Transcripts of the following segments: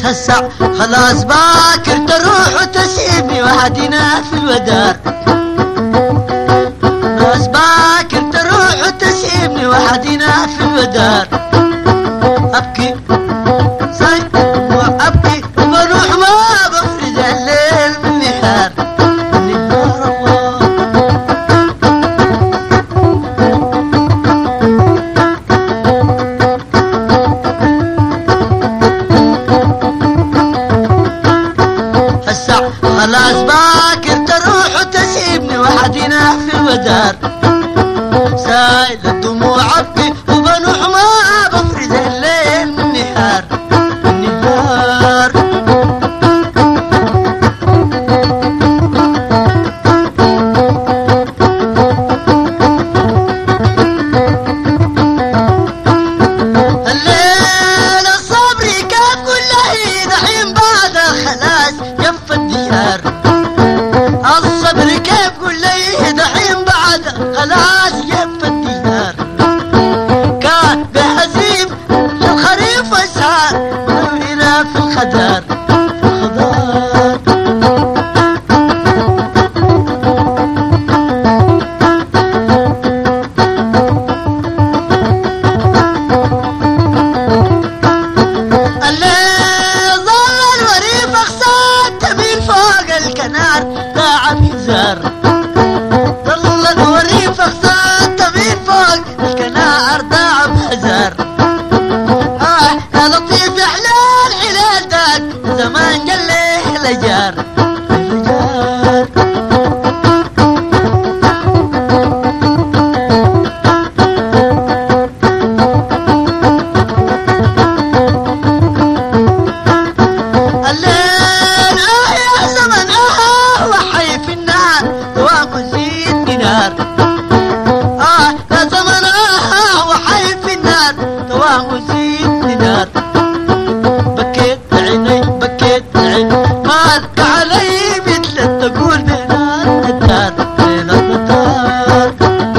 هسع خلاص باكر تروح وتسيبني وحدنا في الودار. خلاص باكر تروح وتسيبني وحدنا في الودار. أبكي وأبكي وبروح ما بفرد الليل من نهار من نهار الله. هسع خلاص باكر تروح وتسيبني وحدنا في الودار. سايل الدموع أبكي وبنوح ما بفرد الليل من نهار من نهار. الليل الصبر كان كله دحين بعد خلاص ينفى الديار. الصبر كيف كله دحين بعد خلاص ينفى الديار. كان بهزيم للخريف وسعى منورنا في الخدار الخضار. الليل ظل الوريف اخسار تميل فوق الكنار ضاع ميزار. ظل الوريف اخسار تميل فوق الكنار ضاع بهزار. يا لطيف يا حلال حلال داك زمان قال ليه لجار لجار. الليل يا زمن وحي في النار ومزيد دينار. يا زمن وحي في النار ومزيد دينار. بكيت عيني بكيت عيني مالك علي مثل تقول بين الدار بين الدار.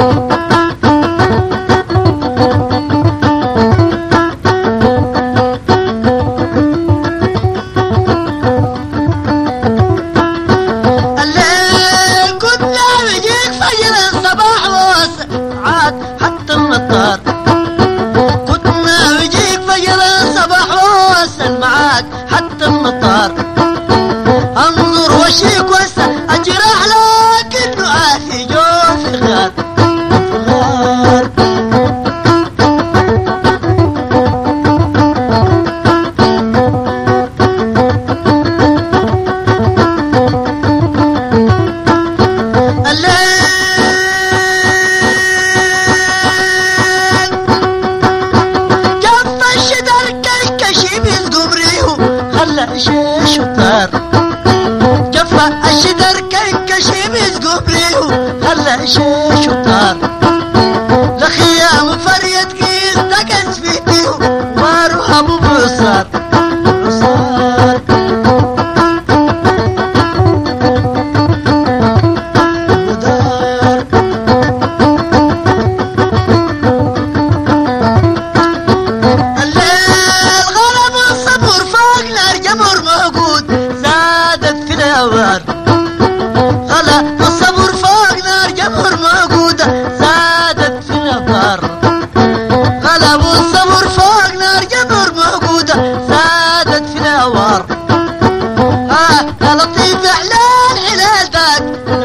الليل كنا بيجيك فجر الصباح وساعات حتى النطار. كنا بيجيك فجر الصباح واسال معاك حتى النطار. انظر وشيك واسال اجرح لك انه آتي جوف غار غار. جف الشدر كالكشيب يلقم ريهو خلى شيش وطار. جف الشدر كالكشيب يلقم ريهو خلى شيش وطار. لخيام فريد قيس تكس في بيهو واروح ابو بصار بصار. الليل غرب الصبر فوق نار جمر موجود زادت في الهوار. غلا الصبر فوق نار جمر موجودة زادت في الهوار. غلا الصبر فوق نار جمر موجودة زادت في الهوار. يا لطيف يا حلال حلال ذاك